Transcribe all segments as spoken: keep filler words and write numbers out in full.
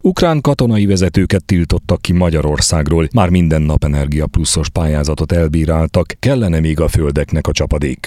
Ukrán katonai vezetőket tiltottak ki Magyarországról, már minden napenergia pluszos pályázatot elbíráltak, kellene még a földeknek a csapadék.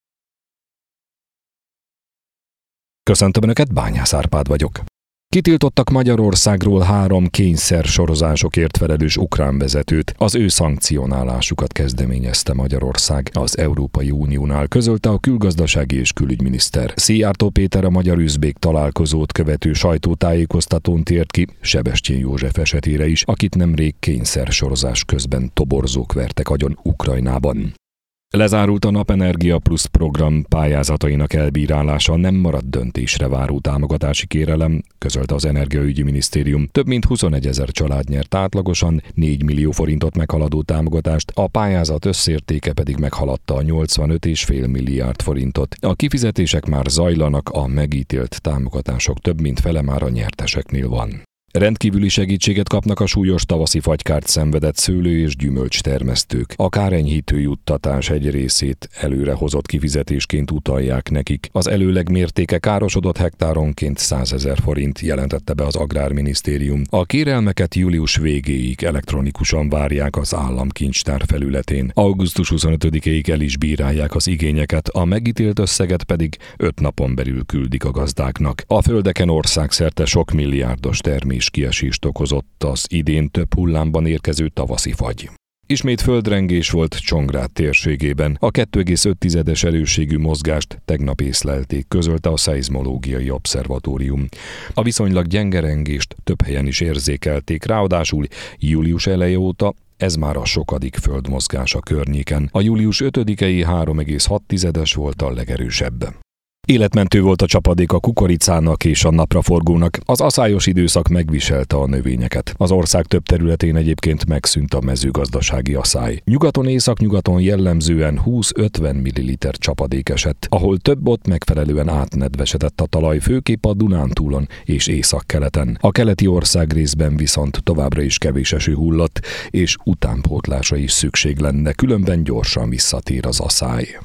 Köszöntöm Önöket, Bányász Árpád vagyok. Kitiltottak Magyarországról három kényszer sorozásokért felelős ukrán vezetőt, az ő szankcionálásukat kezdeményezte Magyarország az Európai Uniónál, közölte a külgazdasági és külügyminiszter. Szijjártó Péter a magyar-üzbék találkozót követő sajtótájékoztatón tért ki Sebestyén József esetére is, akit nemrég kényszer sorozás közben toborzók vertek agyon Ukrajnában. Lezárult a Napenergia Plusz program pályázatainak elbírálása, nem maradt döntésre váró támogatási kérelem, közölte az Energiaügyi Minisztérium. Több mint huszonegyezer család nyert átlagosan négy millió forintot meghaladó támogatást, a pályázat összértéke pedig meghaladta a nyolcvanöt egész öt milliárd forintot. A kifizetések már zajlanak, a megítélt támogatások több mint fele már a nyerteseknél van. Rendkívüli segítséget kapnak a súlyos tavaszi fagykárt szenvedett szőlő- és gyümölcstermesztők. A kárenyhítő juttatás egy részét előrehozott kifizetésként utalják nekik. Az előleg mértéke károsodott hektáronként százezer forint, jelentette be az Agrárminisztérium. A kérelmeket július végéig elektronikusan várják az államkincstár felületén. augusztus huszonötödikéig el is bírálják az igényeket, a megítélt összeget pedig öt napon belül küldik a gazdáknak. A földeken országszerte sok milliárdos termés kiesést okozott az idén több hullámban érkező tavaszi fagy. Ismét földrengés volt Csongrád térségében. A kettő egész öt erősségű mozgást tegnap észlelték, közölte a Szeizmológiai Obszervatórium. A viszonylag gyenge rengést több helyen is érzékelték, ráadásul július eleje óta ez már a sokadik földmozgás a környéken. A július ötödikei három egész hat volt a legerősebb. Életmentő volt a csapadék a kukoricának és a napraforgónak. Az aszályos időszak megviselte a növényeket. Az ország több területén egyébként megszűnt a mezőgazdasági aszály. Nyugaton, északnyugaton jellemzően húsz-ötven milliliter csapadék esett, ahol több ott megfelelően átnedvesedett a talaj, főképp a Dunántúlon és északkeleten. A keleti ország részben viszont továbbra is kevés eső hullott, és utánpótlásra is szükség lenne, különben gyorsan visszatér az aszály.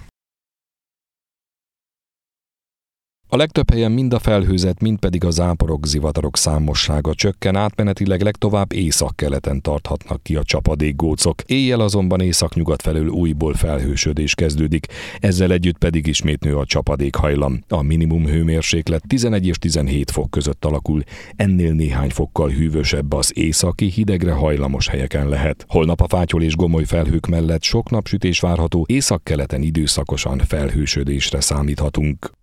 A legtöbb helyen mind a felhőzet, mind pedig a záporok, zivatarok számossága csökken, átmenetileg legtovább északkeleten tarthatnak ki a csapadékgócok. Éjjel azonban északnyugat felől újból felhősödés kezdődik, ezzel együtt pedig ismét nő a csapadékhajlam. A minimum hőmérséklet tizenegy és tizenhét fok között alakul, ennél néhány fokkal hűvösebb az északi, hidegre hajlamos helyeken lehet. Holnap a fátyol és gomoly felhők mellett sok napsütés várható, északkeleten időszakosan felhősödésre számíthatunk.